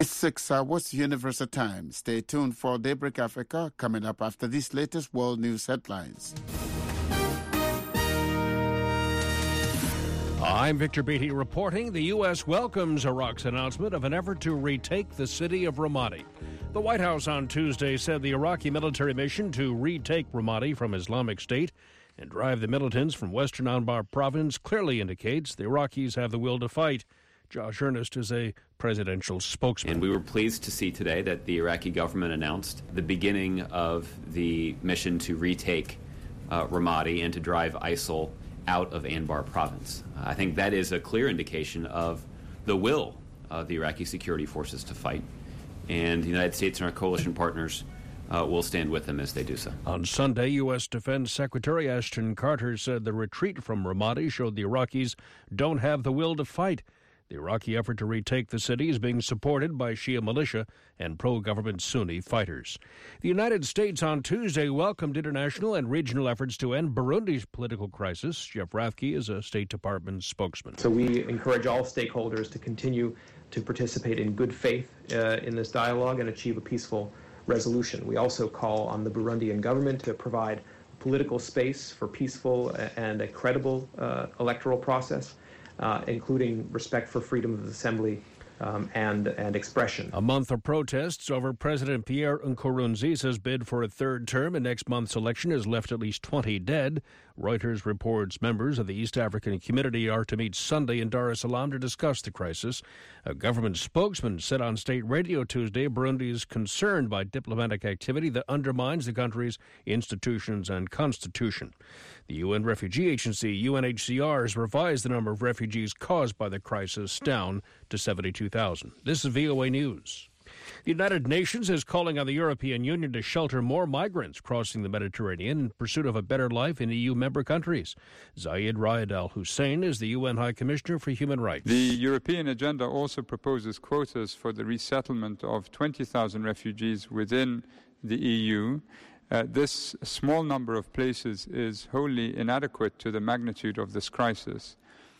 It's 6 hours Universal Time. Stay tuned for Daybreak Africa coming up after these latest world news headlines. I'm Victor Beatty reporting. The U.S. welcomes Iraq's announcement of an effort to retake the city of Ramadi. The White House on Tuesday said the Iraqi military mission to retake Ramadi from Islamic State and drive the militants from western Anbar province clearly indicates the Iraqis have the will to fight. Josh Earnest is a presidential spokesman. And we were pleased to see today that the Iraqi government announced the beginning of the mission to retake Ramadi and to drive ISIL out of Anbar province. I think that is a clear indication of the will of the Iraqi security forces to fight. And the United States and our coalition partners will stand with them as they do so. On Sunday, U.S. Defense Secretary Ashton Carter said the retreat from Ramadi showed the Iraqis don't have the will to fight. The Iraqi effort to retake the city is being supported by Shia militia and pro-government Sunni fighters. The United States on Tuesday welcomed international and regional efforts to end Burundi's political crisis. Jeff Rathke is a State Department spokesman. So we encourage all stakeholders to continue to participate in good faith in this dialogue and achieve a peaceful resolution. We also call on the Burundian government to provide political space for peaceful and a credible electoral process, including respect for freedom of assembly and expression. A month of protests over President Pierre Nkurunziza's bid for a third term in next month's election has left at least 20 dead. Reuters reports members of the East African community are to meet Sunday in Dar es Salaam to discuss the crisis. A government spokesman said on state radio Tuesday Burundi is concerned by diplomatic activity that undermines the country's institutions and constitution. The UN Refugee Agency, UNHCR, has revised the number of refugees caused by the crisis down to 72,000. This is VOA News. The United Nations is calling on the European Union to shelter more migrants crossing the Mediterranean in pursuit of a better life in EU member countries. Zayed Raed Al Hussein is the UN High Commissioner for Human Rights. The European agenda also proposes quotas for the resettlement of 20,000 refugees within the EU. This small number of places is wholly inadequate to the magnitude of this crisis.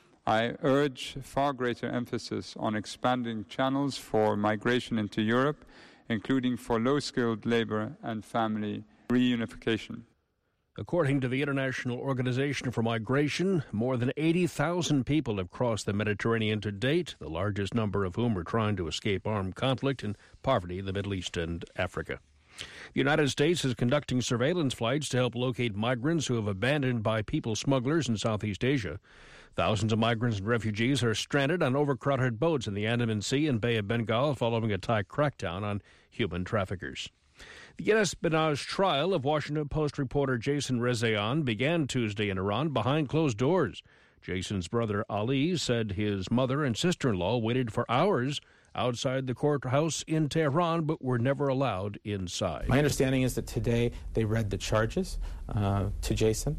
I urge far greater emphasis on expanding channels for migration into Europe, including for low-skilled labor and family reunification. According to the International Organization for Migration, more than 80,000 people have crossed the Mediterranean to date, the largest number of whom are trying to escape armed conflict and poverty in the Middle East and Africa. The United States is conducting surveillance flights to help locate migrants who have been abandoned by people smugglers in Southeast Asia. Thousands of migrants and refugees are stranded on overcrowded boats in the Andaman Sea and Bay of Bengal following a Thai crackdown on human traffickers. The espionage trial of Washington Post reporter Jason Rezaian began Tuesday in Iran behind closed doors. Jason's brother Ali said his mother and sister-in-law waited for hours outside the courthouse in Tehran, but were never allowed inside. My understanding is that today they read the charges to Jason,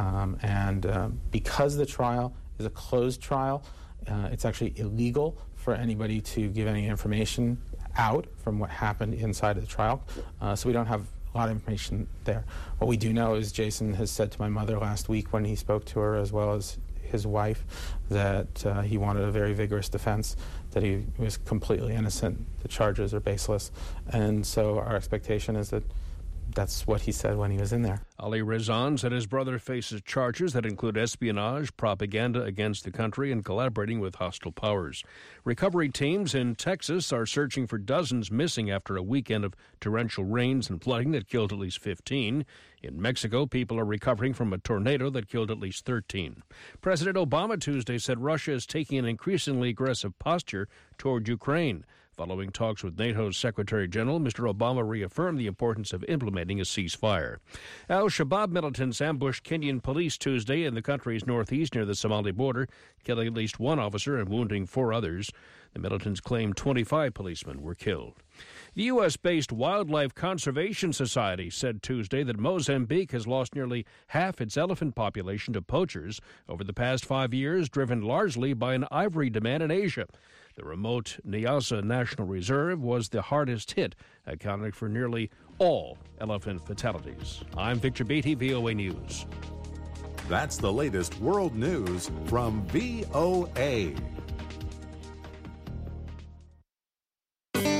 and because the trial is a closed trial, it's actually illegal for anybody to give any information out from what happened inside of the trial, so we don't have a lot of information there. What we do know is Jason has said to my mother last week when he spoke to her, as well as his wife, that he wanted a very vigorous defense, that he was completely innocent, the charges are baseless, and so our expectation is that that's what he said when he was in there. Ali Rezan said his brother faces charges that include espionage, propaganda against the country, and collaborating with hostile powers. Recovery teams in Texas are searching for dozens missing after a weekend of torrential rains and flooding that killed at least 15. In Mexico, people are recovering from a tornado that killed at least 13. President Obama Tuesday said Russia is taking an increasingly aggressive posture toward Ukraine. Following talks with NATO's Secretary General, Mr. Obama reaffirmed the importance of implementing a ceasefire. Al-Shabaab militants ambushed Kenyan police Tuesday in the country's northeast near the Somali border, killing at least one officer and wounding 4 others. The militants claim 25 policemen were killed. The U.S.-based Wildlife Conservation Society said Tuesday that Mozambique has lost nearly half its elephant population to poachers over the past 5 years, driven largely by an ivory demand in Asia. The remote Niassa National Reserve was the hardest hit, accounting for nearly all elephant fatalities. I'm Victor Beatty, VOA News. That's the latest world news from VOA.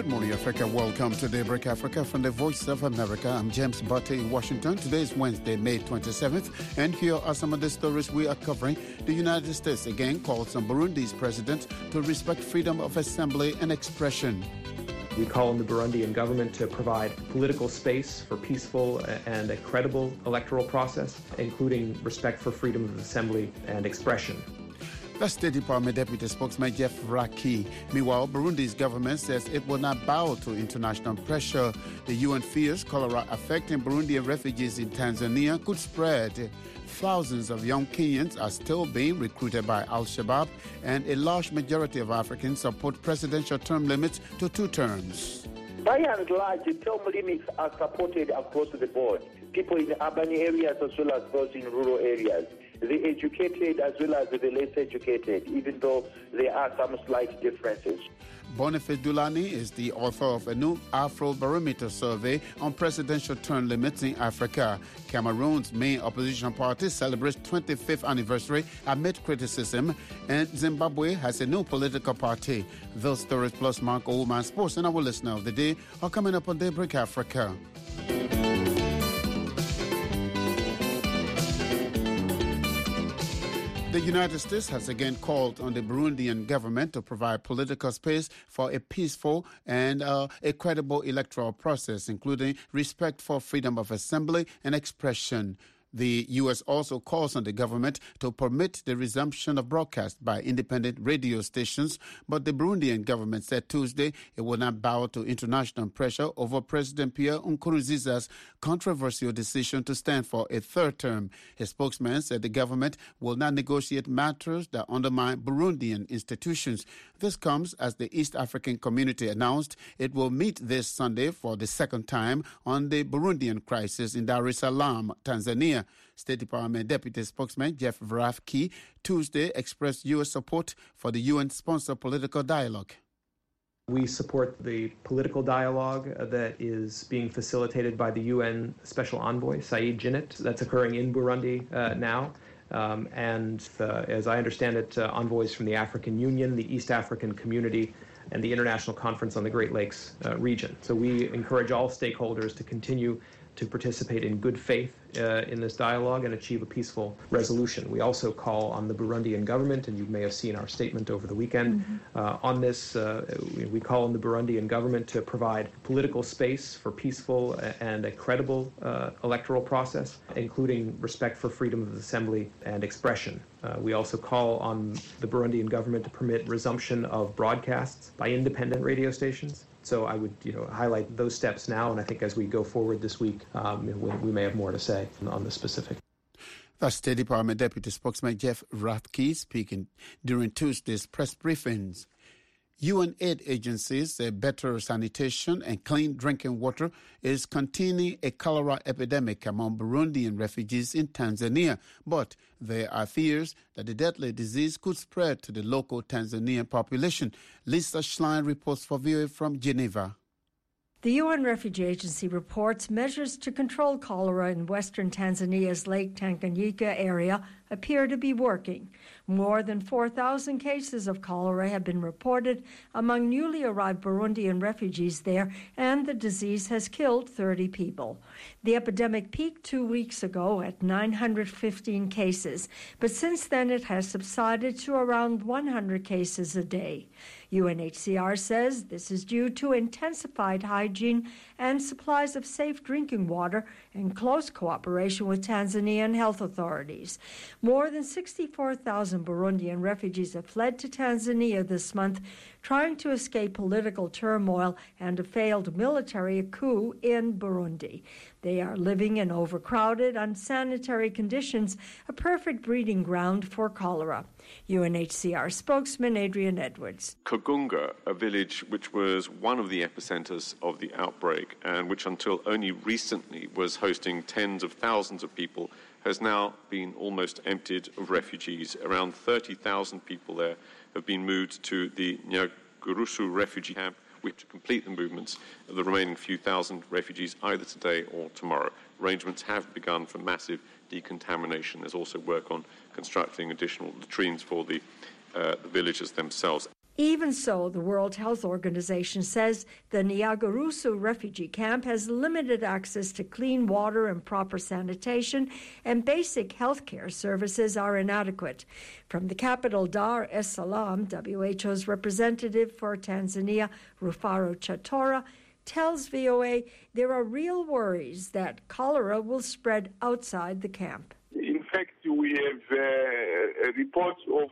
Good morning, Africa. Welcome to Daybreak Africa from the Voice of America. I'm James Butte in Washington. Today is Wednesday, May 27th, and here are some of the stories we are covering. The United States again calls on Burundi's president to respect freedom of assembly and expression. We call on the Burundian government to provide political space for peaceful and a credible electoral process, including respect for freedom of assembly and expression. The State Department Deputy Spokesman Jeff Raki. Meanwhile, Burundi's government says it will not bow to international pressure. The UN fears cholera affecting Burundian refugees in Tanzania could spread. Thousands of young Kenyans are still being recruited by Al-Shabaab, and a large majority of Africans support presidential term limits to 2 terms. By and large, the term limits are supported across the board. People in urban areas as well as those in rural areas. The educated as well as the less educated, even though there are some slight differences. Boniface Dulani is the author of a new Afrobarometer survey on presidential term limits in Africa. Cameroon's main opposition party celebrates 25th anniversary amid criticism, and Zimbabwe has a new political party. Those stories plus Mark Oldman Sports and our listener of the day are coming up on Daybreak Africa. The United States has again called on the Burundian government to provide political space for a peaceful and a credible electoral process, including respect for freedom of assembly and expression. The U.S. also calls on the government to permit the resumption of broadcast by independent radio stations, but the Burundian government said Tuesday it will not bow to international pressure over President Pierre Nkurunziza's controversial decision to stand for a 3rd term. His spokesman said the government will not negotiate matters that undermine Burundian institutions. This comes as the East African Community announced it will meet this Sunday for the 2nd time on the Burundian crisis in Dar es Salaam, Tanzania. State Department Deputy Spokesman Jeff Rafki Tuesday expressed U.S. support for the UN-sponsored political dialogue. We support the political dialogue that is being facilitated by the UN Special Envoy, Said Djinnit. That's occurring in Burundi now. As I understand it, envoys from the African Union, the East African Community, and the International Conference on the Great Lakes region. So we encourage all stakeholders to continue to participate in good faith in this dialogue and achieve a peaceful resolution. We also call on the Burundian government, and you may have seen our statement over the weekend on this. We call on the Burundian government to provide political space for peaceful and a credible electoral process, including respect for freedom of assembly and expression. We also call on the Burundian government to permit resumption of broadcasts by independent radio stations. So I would, highlight those steps now, and I think as we go forward this week, we may have more to say on the specific. The State Department Deputy Spokesman Jeff Rathke speaking during Tuesday's press briefings. UN aid agencies say better sanitation and clean drinking water is containing a cholera epidemic among Burundian refugees in Tanzania. But there are fears that the deadly disease could spread to the local Tanzanian population. Lisa Schlein reports for VOA from Geneva. The UN Refugee Agency reports measures to control cholera in western Tanzania's Lake Tanganyika area appear to be working. More than 4,000 cases of cholera have been reported among newly arrived Burundian refugees there, and the disease has killed 30 people. The epidemic peaked 2 weeks ago at 915 cases, but since then it has subsided to around 100 cases a day. UNHCR says this is due to intensified hygiene and supplies of safe drinking water in close cooperation with Tanzanian health authorities. More than 64,000 Burundian refugees have fled to Tanzania this month, trying to escape political turmoil and a failed military coup in Burundi. They are living in overcrowded, unsanitary conditions, a perfect breeding ground for cholera. UNHCR spokesman Adrian Edwards. Kagunga, a village which was one of the epicenters of the outbreak and which until only recently was hosting tens of thousands of people, has now been almost emptied of refugees. Around 30,000 people there have been moved to the Nyarugusu refugee camp, which complete the movements of the remaining few thousand refugees either today or tomorrow. Arrangements have begun for massive decontamination. There's also work on constructing additional latrines for the villagers themselves. Even so, the World Health Organization says the Nyarugusu refugee camp has limited access to clean water and proper sanitation, and basic health care services are inadequate. From the capital Dar es Salaam, WHO's representative for Tanzania, Rufaro Chatora, tells VOA there are real worries that cholera will spread outside the camp. In fact, we have reports of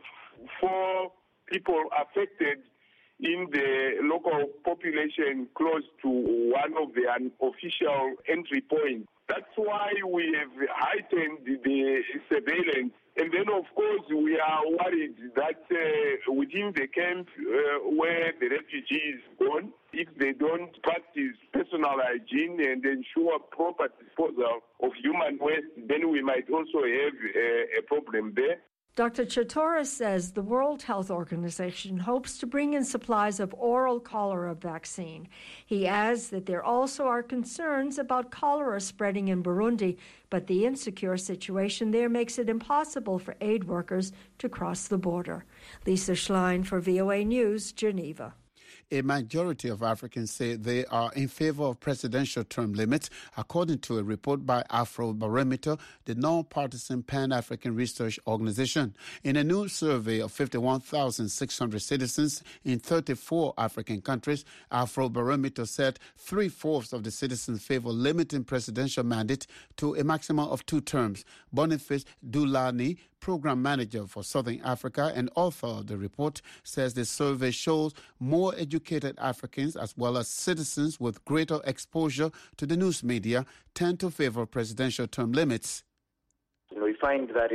4 people affected in the local population close to one of the unofficial entry points. That's why we have heightened the surveillance. And then, of course, we are worried that within the camp where the refugees gone, if they don't practice personal hygiene and ensure proper disposal of human waste, then we might also have a problem there. Dr. Chatora says the World Health Organization hopes to bring in supplies of oral cholera vaccine. He adds that there also are concerns about cholera spreading in Burundi, but the insecure situation there makes it impossible for aid workers to cross the border. Lisa Schlein for VOA News, Geneva. A majority of Africans say they are in favor of presidential term limits, according to a report by Afrobarometer, the non-partisan Pan-African research organization. In a new survey of 51,600 citizens in 34 African countries, Afrobarometer said 3/4 of the citizens favor limiting presidential mandate to a maximum of 2 terms. Boniface Dulani, program manager for Southern Africa and author of the report, says the survey shows more educated Africans as well as citizens with greater exposure to the news media tend to favor presidential term limits. We find that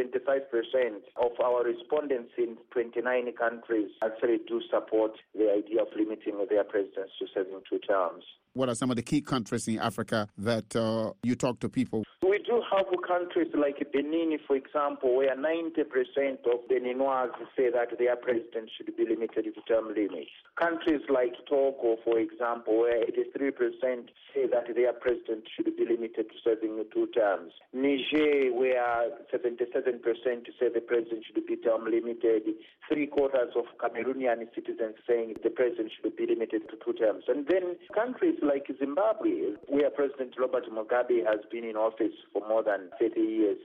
75% of our respondents in 29 countries actually do support the idea of limiting their presidents to serving 2 terms. What are some of the key countries in Africa that you talk to people? We do have countries like Benin, for example, where 90% of Beninois say that their president should be limited to term limits. Countries like Togo, for example, where 83% say that their president should be limited to serving 2 terms. Niger, where 77% say the president should be term limited. 3/4 of Cameroonian citizens saying the president should be limited to 2 terms. And then countries like Zimbabwe, where President Robert Mugabe has been in office for more than 30 years,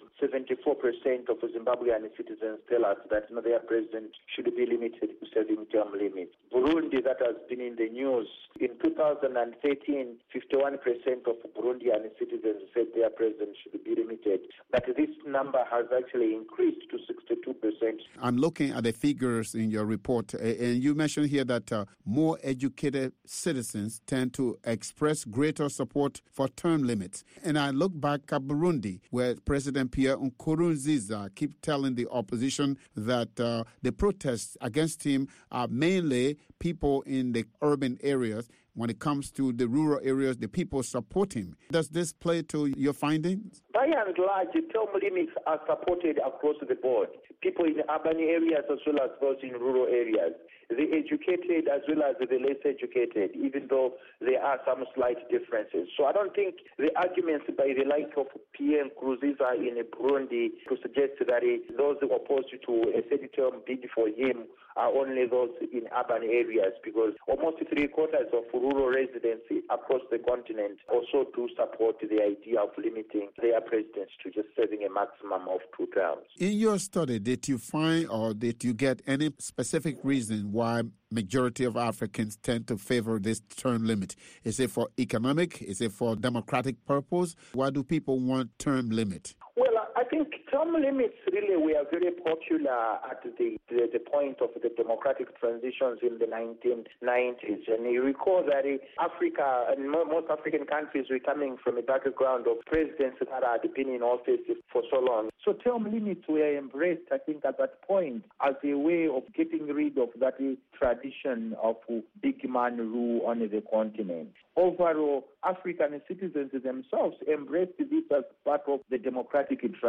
74% of Zimbabwean citizens tell us that their president should be limited to serving term limits. Burundi, that has been in the news, in 2013, 51% of Burundian citizens said their president should be limited. But this number has actually increased to 62%. I'm looking at the figures in your report, and you mentioned here that more educated citizens tend to express greater support for term limits. And I look back at Burundi, where President Pierre Nkurunziza keeps telling the opposition that the protests against him are mainly people in the urban areas. When it comes to the rural areas, the people support him. Does this play to your findings? By and large, term limits are supported across the board. People in urban areas as well as those in rural areas. The educated as well as the less educated, even though there are some slight differences. So I don't think the arguments by the likes of Pierre Nkurunziza in Burundi to suggest that those opposed to a 30-term bid for him are only those in urban areas, because almost 3/4 of rural residents across the continent also do support the idea of limiting their presidents to just serving a maximum of 2 terms. In your study, did you find or did you get any specific reason why majority of Africans tend to favor this term limit? Is it for economic? Is it for democratic purpose? Why do people want term limit? Well, I think term limits really were very popular at the point of the democratic transitions in the 1990s. And you recall that Africa and most African countries were coming from a background of presidents that had been in office for so long. So term limits were embraced, I think, at that point as a way of getting rid of that tradition of big man rule on the continent. Overall, African citizens themselves embraced this as part of the democratic transition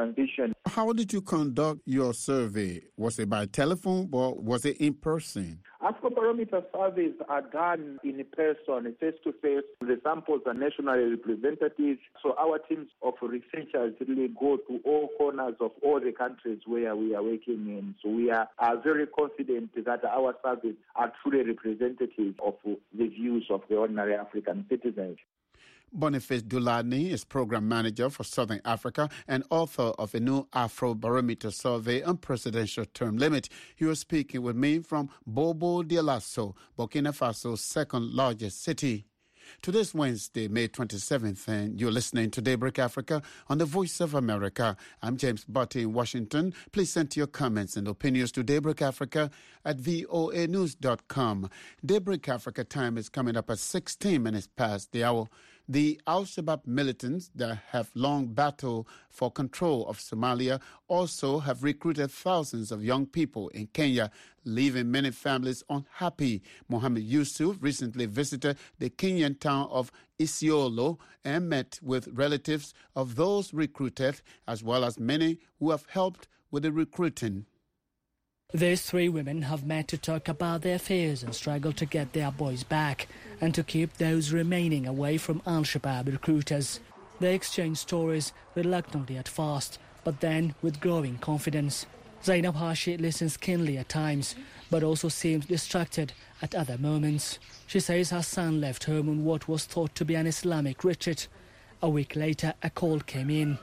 government. How did you conduct your survey? Was it by telephone or was it in person? Afrobarometer surveys are done in person, face-to-face. The samples are nationally representative. So our teams of researchers really go to all corners of all the countries where we are working in. So we are very confident that our surveys are truly representative of the views of the ordinary African citizens. Boniface Dulani is program manager for Southern Africa and author of a new Afrobarometer survey on presidential term limit. He was speaking with me from Bobo Dioulasso, Burkina Faso's second largest city. Today's Wednesday, May 27th, and you're listening to Daybreak Africa on the Voice of America. I'm James Butty in Washington. Please send your comments and opinions to Daybreak Africa at voanews.com. Daybreak Africa time is coming up at 16 minutes past the hour. The Al-Shabaab militants that have long battled for control of Somalia also have recruited thousands of young people in Kenya, leaving many families unhappy. Mohammed Yusuf recently visited the Kenyan town of Isiolo and met with relatives of those recruited, as well as many who have helped with the recruiting. These three women have met to talk about their fears and struggle to get their boys back and to keep those remaining away from Al-Shabaab recruiters. They exchange stories reluctantly at first, but then with growing confidence. Zainab Hashi listens keenly at times, but also seems distracted at other moments. She says her son left home on what was thought to be an Islamic retreat. A week later, a call came in.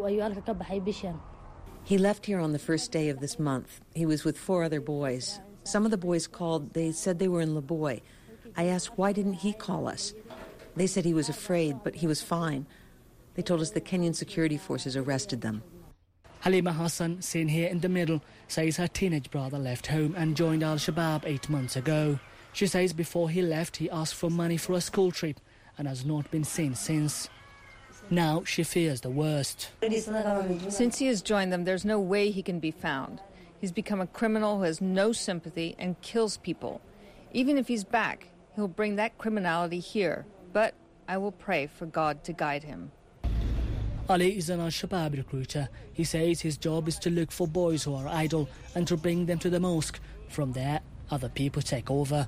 He left here on the first day of this month. He was with 4 other boys. Some of the boys called. They said they were in Laboy. I asked, why didn't he call us? They said he was afraid, but he was fine. They told us the Kenyan security forces arrested them. Halima Hassan, seen here in the middle, says her teenage brother left home and joined Al-Shabaab 8 months ago. She says before he left, he asked for money for a school trip and has not been seen since. Now she fears the worst. Since he has joined them, there's no way he can be found. He's become a criminal who has no sympathy and kills people. Even if he's back, he'll bring that criminality here. But I will pray for God to guide him. Ali is an Al-Shabaab recruiter. He says his job is to look for boys who are idle and to bring them to the mosque. From there, other people take over.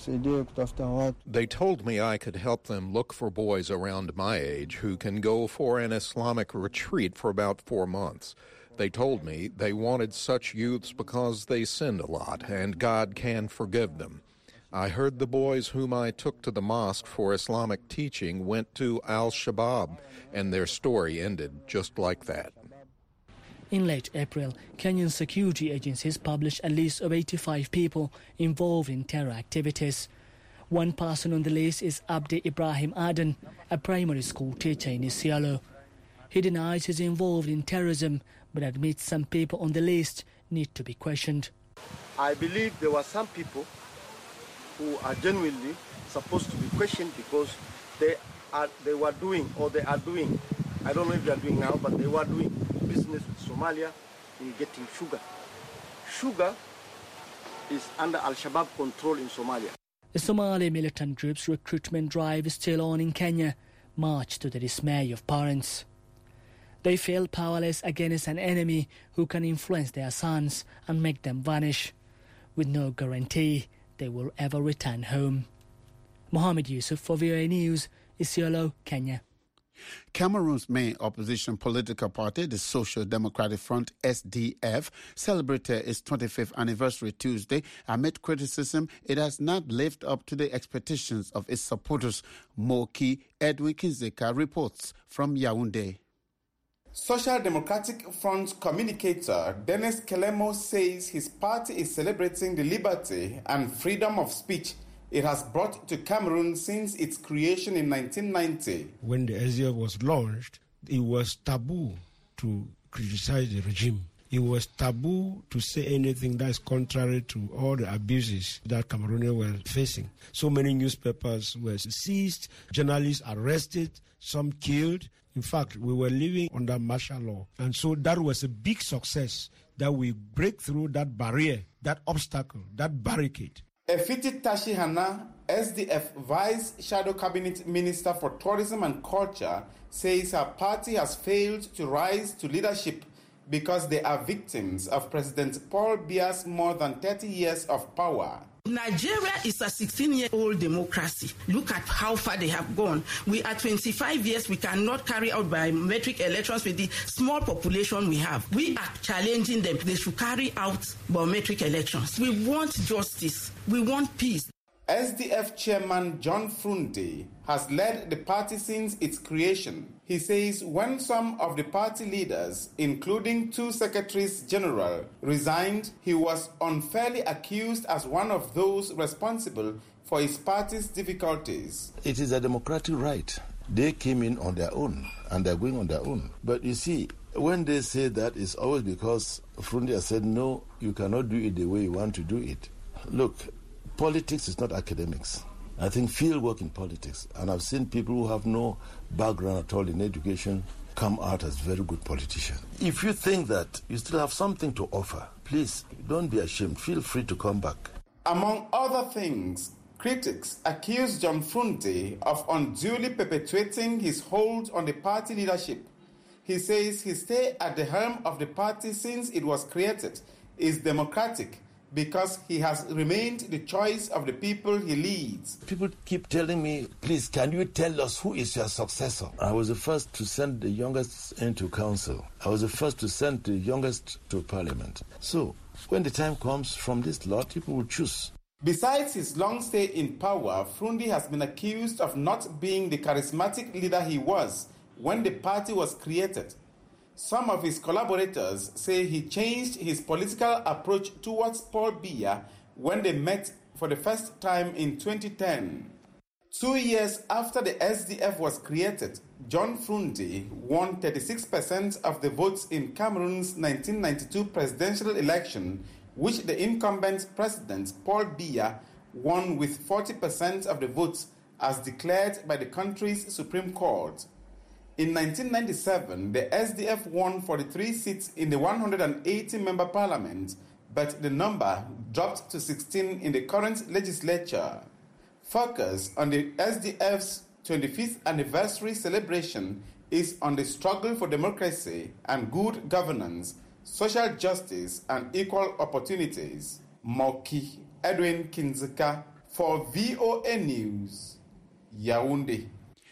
They told me I could help them look for boys around my age who can go for an Islamic retreat for about 4 months. They told me they wanted such youths because they sinned a lot and God can forgive them. I heard the boys whom I took to the mosque for Islamic teaching went to Al-Shabaab, and their story ended just like that. In late April, Kenyan security agencies published a list of 85 people involved in terror activities. One person on the list is Abdi Ibrahim Aden, a primary school teacher in Isiolo. He denies he's involved in terrorism, but admits some people on the list need to be questioned. I believe there were some people who are genuinely supposed to be questioned because they are doing, I don't know if they are doing now, but they were doing business with Somalia in getting sugar. Sugar is under Al-Shabaab control in Somalia. The Somali militant group's recruitment drive is still on in Kenya, much to the dismay of parents. They feel powerless against an enemy who can influence their sons and make them vanish, with no guarantee they will ever return home. Mohammed Yusuf for VOA News, Isiolo, Kenya. Cameroon's main opposition political party, the Social Democratic Front, SDF, celebrated its 25th anniversary Tuesday amid criticism it has not lived up to the expectations of its supporters. Moki Edwin Kinzeka reports from Yaoundé. Social Democratic Front communicator Dennis Kelemo says his party is celebrating the liberty and freedom of speech it has brought to Cameroon since its creation in 1990. When the SDF was launched, it was taboo to criticize the regime. It was taboo to say anything that is contrary to all the abuses that Cameroonians were facing. So many newspapers were seized, journalists arrested, some killed. In fact, we were living under martial law. And so that was a big success that we break through that barrier, that obstacle, that barricade. Efiti Tashi Hana, SDF Vice Shadow Cabinet Minister for Tourism and Culture, says her party has failed to rise to leadership because they are victims of President Paul Biya's more than 30 years of power. Nigeria is a 16-year-old democracy. Look at how far they have gone. We are 25 years. We cannot carry out biometric elections with the small population we have. We are challenging them. They should carry out biometric elections. We want justice. We want peace. SDF chairman John Frundi has led the party since its creation. He says when some of the party leaders, including 2 secretaries general, resigned, he was unfairly accused as one of those responsible for his party's difficulties. It is a democratic right. They came in on their own, and they're going on their own. But you see, when they say that, it's always because Frundi has said, no, you cannot do it the way you want to do it. Look, politics is not academics. I think field work in politics, and I've seen people who have no background at all in education come out as very good politicians. If you think that you still have something to offer, please, don't be ashamed. Feel free to come back. Among other things, critics accuse John Frundi of unduly perpetuating his hold on the party leadership. He says his stay at the helm of the party since it was created is democratic, because he has remained the choice of the people he leads. People keep telling me, please, can you tell us who is your successor? I was the first to send the youngest into council. I was the first to send the youngest to parliament. So, when the time comes from this lot, people will choose. Besides his long stay in power, Frundi has been accused of not being the charismatic leader he was when the party was created. Some of his collaborators say he changed his political approach towards Paul Biya when they met for the first time in 2010. 2 years after the SDF was created, John Frundi won 36% of the votes in Cameroon's 1992 presidential election, which the incumbent president, Paul Biya, won with 40% of the votes as declared by the country's Supreme Court. In 1997, the SDF won 43 seats in the 180-member parliament, but the number dropped to 16 in the current legislature. Focus on the SDF's 25th anniversary celebration is on the struggle for democracy and good governance, social justice, and equal opportunities. Moki Edwin Kinzeka for VOA News, Yaoundé.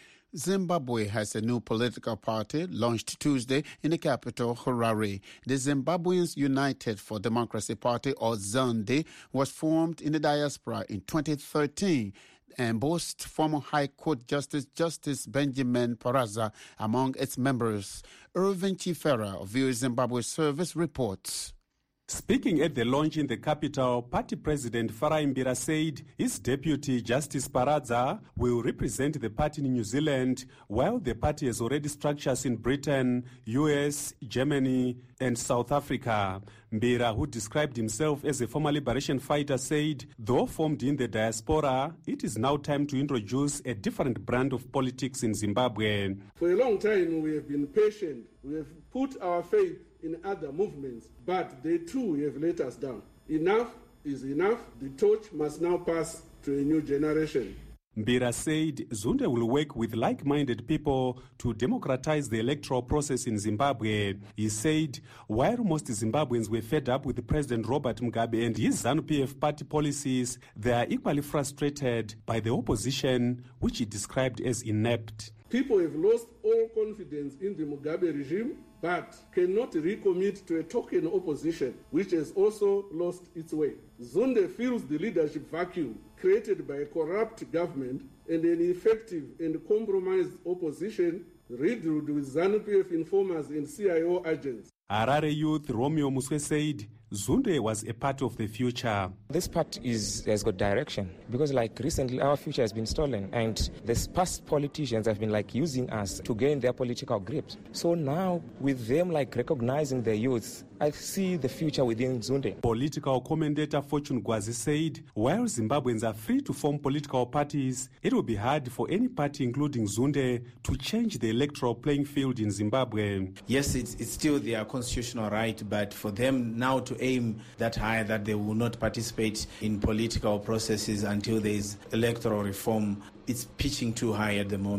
Zimbabwe has a new political party launched Tuesday in the capital, Harare. The Zimbabweans United for Democracy Party, or ZANDE, was formed in the diaspora in 2013 and boasts former High Court Justice Benjamin Paraza among its members. Irvin Chifera of VOA Zimbabwe Service reports. Speaking at the launch in the capital, party president Farai Mbira said his deputy Justice Paraza will represent the party in New Zealand, while the party has already structures in Britain, US, Germany, and South Africa. Mbira, who described himself as a former liberation fighter, said, though formed in the diaspora, it is now time to introduce a different brand of politics in Zimbabwe. For a long time, we have been patient. We have put our faith in other movements, but they too have let us down. Enough is enough. The torch must now pass to a new generation. Mbira said Zunde will work with like-minded people to democratize the electoral process in Zimbabwe. He said while most Zimbabweans were fed up with President Robert Mugabe and his ZANU-PF party policies, they are equally frustrated by the opposition, which he described as inept. People have lost all confidence in the Mugabe regime, but cannot recommit to a token opposition, which has also lost its way. Zunde fills the leadership vacuum created by a corrupt government and an ineffective and compromised opposition riddled with ZANU-PF informers and CIO agents. Harare youth Romeo Muswe said Zunde was a part of the future. This part has got direction because recently our future has been stolen and the past politicians have been using us to gain their political grip. So now with them recognizing the youth, I see the future within Zunde. Political commentator Fortune Gwazi said while Zimbabweans are free to form political parties, it will be hard for any party, including Zunde, to change the electoral playing field in Zimbabwe. Yes, it's still their constitutional right, but for them now to aim that high that they will not participate in political processes until there is electoral reform, it's pitching too high at the moment.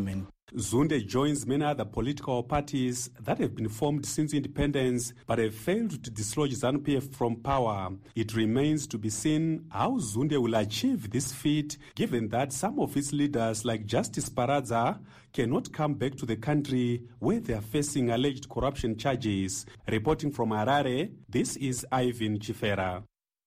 Zunde joins many other political parties that have been formed since independence but have failed to dislodge ZANU-PF from power. It remains to be seen how Zunde will achieve this feat, given that some of its leaders, like Justice Paradza, cannot come back to the country where they are facing alleged corruption charges. Reporting from Harare, this is Ivan Chifera.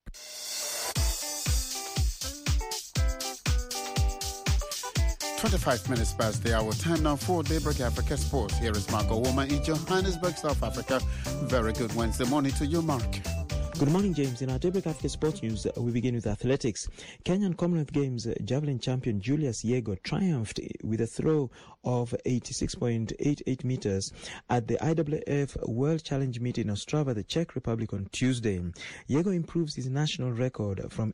"25 minutes past the hour. Time now for Daybreak Africa Sports. Here is Marco Woman in Johannesburg, South Africa. Very good Wednesday morning to you, Mark. Good morning, James. In our Daybreak Africa Sports News, we begin with athletics. Kenyan Commonwealth Games javelin champion Julius Yego triumphed with a throw of 86.88 meters at the IAAF World Challenge meet in Ostrava, the Czech Republic, on Tuesday. Yego improves his national record from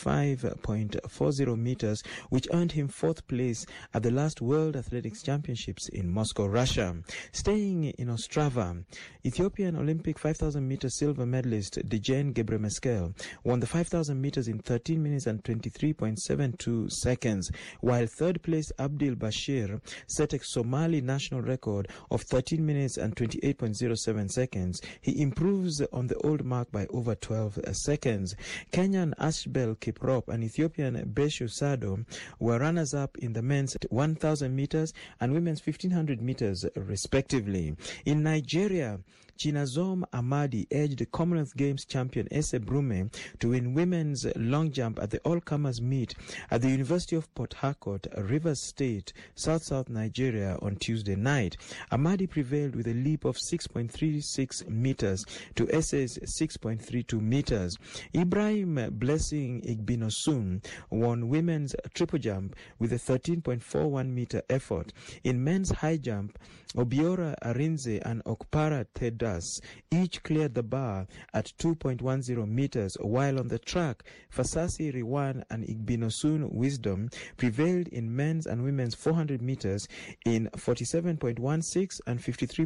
85.40 meters, which earned him fourth place at the last World Athletics Championships in Moscow, Russia. Staying in Ostrava, Ethiopian Olympic 5,000 meter silver medalist Dejen Gebremeskel won the 5,000 meters in 13 minutes and 23.72 seconds, while third place Abdil Bashir set a Somali national record of 13 minutes and 28.07 seconds. He improves on the old mark by over 12 seconds. Kenyan Ashbel Kiprop and Ethiopian Beshu Sado were runners-up in the men's 1,000 meters and women's 1,500 meters, respectively. In Nigeria, Chinazom Amadi edged Commonwealth Games champion Ese Brume to win women's long jump at the all-comers meet at the University of Port Harcourt, Rivers State, South Nigeria on Tuesday night. Amadi prevailed with a leap of 6.36 meters to Ese's 6.32 meters. Ibrahim Blessing Igbinosun won women's triple jump with a 13.41 meter effort. In men's high jump, Obiora Arinze and Okpara Tedas each cleared the bar at 2.10 meters, while on the track, Fasasi Riwan and Igbinosun Wisdom prevailed in men's and women's 400 meters in 47.16 and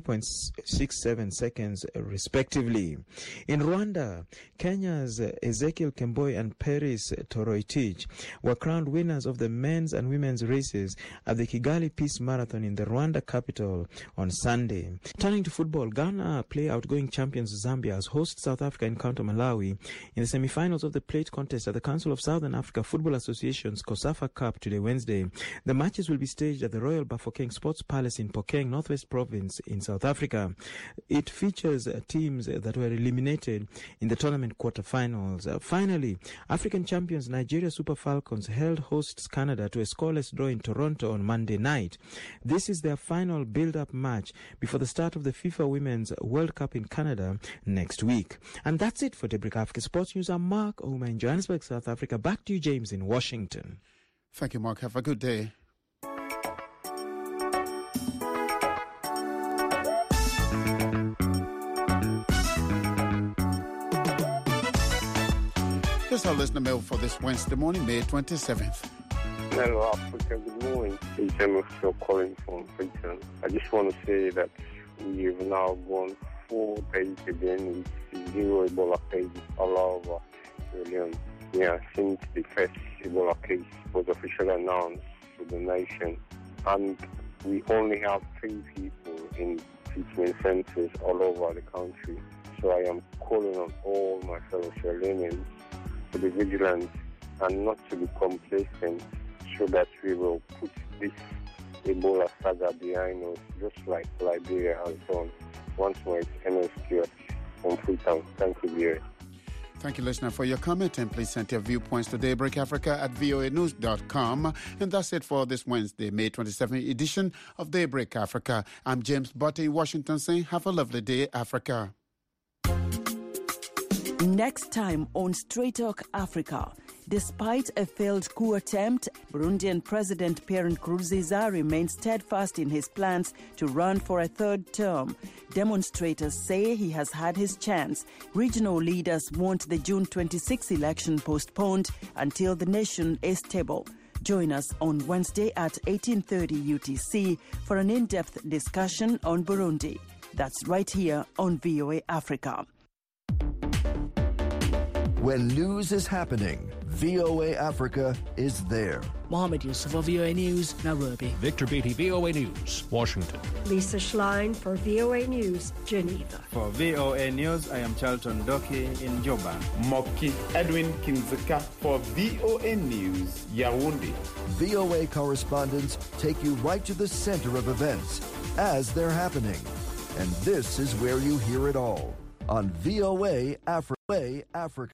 53.67 seconds, respectively. In Rwanda, Kenya's Ezekiel Kemboi and Paris Toroitich were crowned winners of the men's and women's races at the Kigali Peace Marathon in the Rwanda capital on Sunday. Turning to football, Ghana play outgoing champions Zambia as host South Africa encounter Malawi in the semi-finals of the plate contest at the Council of Southern Africa Football Association's COSAFA Cup today, Wednesday. The matches will be staged at the Royal Bafokeng Sports Palace in Phokeng, Northwest Province in South Africa. It features teams that were eliminated in the tournament quarterfinals. Finally, African champions Nigeria Super Falcons held hosts Canada to a scoreless draw in Toronto on Monday night. This is their final build-up match before the start of the FIFA Women's World Cup in Canada next week. And that's it for Daybreak Africa Sports News. I'm Mark Ouma in Johannesburg, South Africa. Back to you, James, in Washington. Thank you, Mark. Have a good day. Here's our listener mail for this Wednesday morning, May 27th. Hello, Africa. Good morning. It's Emerson calling from Freetown. I just want to say that we have now gone 4 days again with 0 Ebola cases all over the region. Yeah, since the first Ebola case was officially announced to the nation, and we only have 3 people in treatment centers all over the country. So I am calling on all my fellow Sierra Leoneans to be vigilant and not to be complacent, so that we will put this Ebola saga behind us, just like Liberia has done. Once more, it's MSQ from Freetown. Thank you, dear. Thank you, listener, for your comment, and please send your viewpoints to Daybreak Africa at voanews.com. And that's it for this Wednesday, May 27th edition of Daybreak Africa. I'm James Botte in Washington saying, have a lovely day, Africa. Next time on Straight Talk Africa. Despite a failed coup attempt, Burundian President Pierre Nkurunziza remains steadfast in his plans to run for a third term. Demonstrators say he has had his chance. Regional leaders want the June 26 election postponed until the nation is stable. Join us on Wednesday at 18:30 UTC for an in-depth discussion on Burundi. That's right here on VOA Africa. When news is happening, VOA Africa is there. Mohammed Yusuf for VOA News, Nairobi. Victor Beatty, VOA News, Washington. Lisa Schlein for VOA News, Geneva. For VOA News, I am Charlton Doki in Joburg. Moki Edwin Kinzeka for VOA News, Yaoundé. VOA correspondents take you right to the center of events as they're happening. And this is where you hear it all on VOA Africa.